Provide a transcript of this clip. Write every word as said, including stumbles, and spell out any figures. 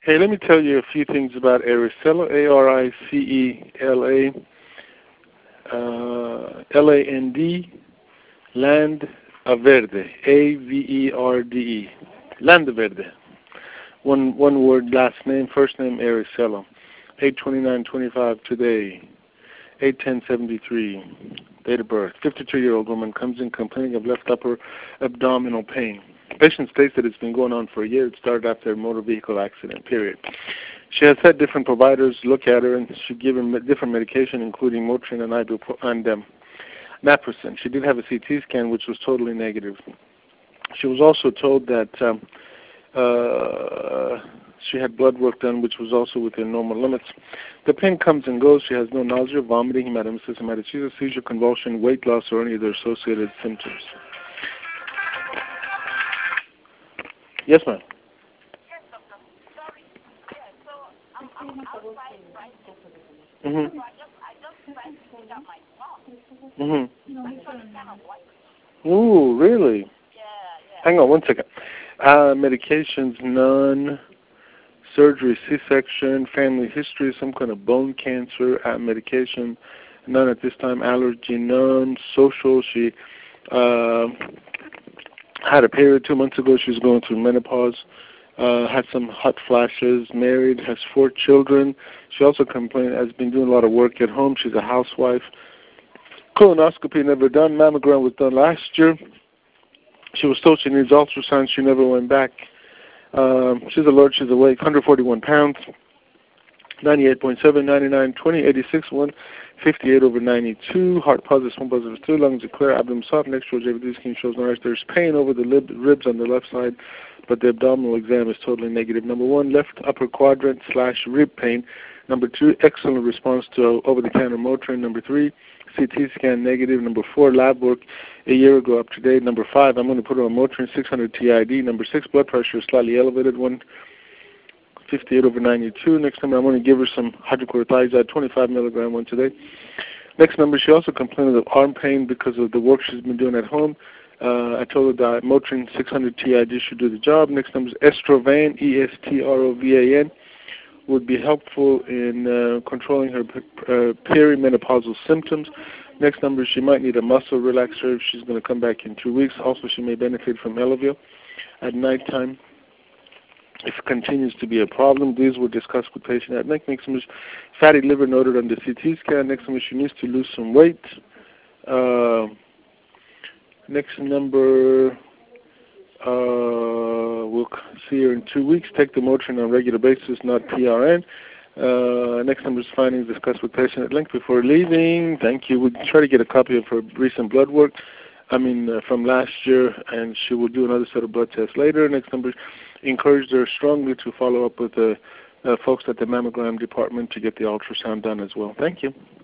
Hey, let me tell you a few things about Aricela, A R I C E L A, uh, L A N D, Land Verde, A V E R D E, Land Verde. One one word, last name, first name Aricela. eight twenty-nine twenty-five today, eight ten seventy-three, date of birth. fifty-two-year-old woman comes in complaining of left upper abdominal pain. Patient states that it's been going on for a year. It started after a motor vehicle accident, period. She has had different providers look at her and she given different medication, including Motrin and, ibup- and um, naproxen. She did have a C T scan, which was totally negative. She was also told that um, uh, she had blood work done, which was also within normal limits. The pain comes and goes. She has no nausea, vomiting, hematemesis, hematochezia, seizure, convulsion, weight loss, or any of their associated symptoms. Yes, ma'am. Yes, doctor. Sorry. Yeah, so I'm, I'm outside right now. Mm-hmm. So I just, I just tried to pick up my phone. Mm-hmm. Actually, kind of like. Ooh, really? Yeah, yeah. Hang on one second. Uh, medications, none. Surgery, C-section, family history, some kind of bone cancer, uh, medication, none at this time. Allergy, none. Social, she uh, had a period two months ago. She was going through menopause. Uh, had some hot flashes. Married, has four children. She also complained, has been doing a lot of work at home. She's a housewife. Colonoscopy never done. Mammogram was done last year. She was told she needs ultrasound. She never went back. Um, she's alert. She's awake. one hundred forty-one pounds. ninety-eight point seven, ninety-nine, twenty, eighty-six, one, fifty-eight over ninety-two. Heart positive, one positive, two. Lungs are clear. Abdomen soft. Next to J V D skin shows no rash. There's pain over the lib, ribs on the left side, but the abdominal exam is totally negative. Number one, left upper quadrant slash rib pain. Number two, excellent response to over-the-counter Motrin. Number three, C T scan negative. Number four, lab work a year ago up to date. Number five, I'm going to put her on Motrin, six hundred T I D. Number six, blood pressure is slightly elevated, one fifty-eight over ninety-two. Next number, I'm going to give her some hydrochlorothiazide, twenty-five milligram once a day. Next number, she also complained of arm pain because of the work she's been doing at home. Uh, I told her that Motrin six hundred T I D should do the job. Next number is Estrovan, E S T R O V A N, would be helpful in uh, controlling her uh, perimenopausal symptoms. Next number, she might need a muscle relaxer if she's going to come back in two weeks. Also, she may benefit from Elevio at nighttime. If it continues to be a problem, these were discussed with patient at next. Next number is fatty liver noted on the C T scan. Next number, she needs to lose some weight. Uh, next number, uh, we'll see her in two weeks. Take the Motrin on a regular basis, not P R N. Uh, next number is findings discussed with patient at length before leaving. Thank you. We'll try to get a copy of her recent blood work, I mean, uh, from last year, and she will do another set of blood tests later. Next number, encouraged her strongly to follow up with the uh, folks at the mammogram department to get the ultrasound done as well. Thank you.